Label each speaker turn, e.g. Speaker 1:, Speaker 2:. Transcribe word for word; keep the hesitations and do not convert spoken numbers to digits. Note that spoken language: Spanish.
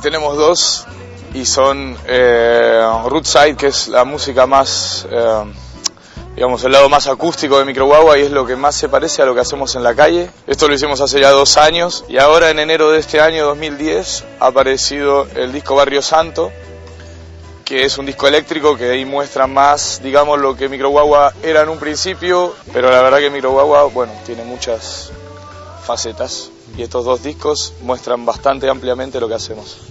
Speaker 1: Tenemos dos y son eh, Rootside, que es la música más, eh, digamos, el lado más acústico de Microguagua y es lo que más se parece a lo que hacemos en la calle. Esto lo hicimos hace ya dos años y ahora en enero de este año, dos mil diez, ha aparecido el disco Barrio Santo, que es un disco eléctrico que ahí muestra más, digamos, lo que Microguagua era en un principio, pero la verdad que Microguagua, bueno, tiene muchas facetas y estos dos discos muestran bastante ampliamente lo que hacemos.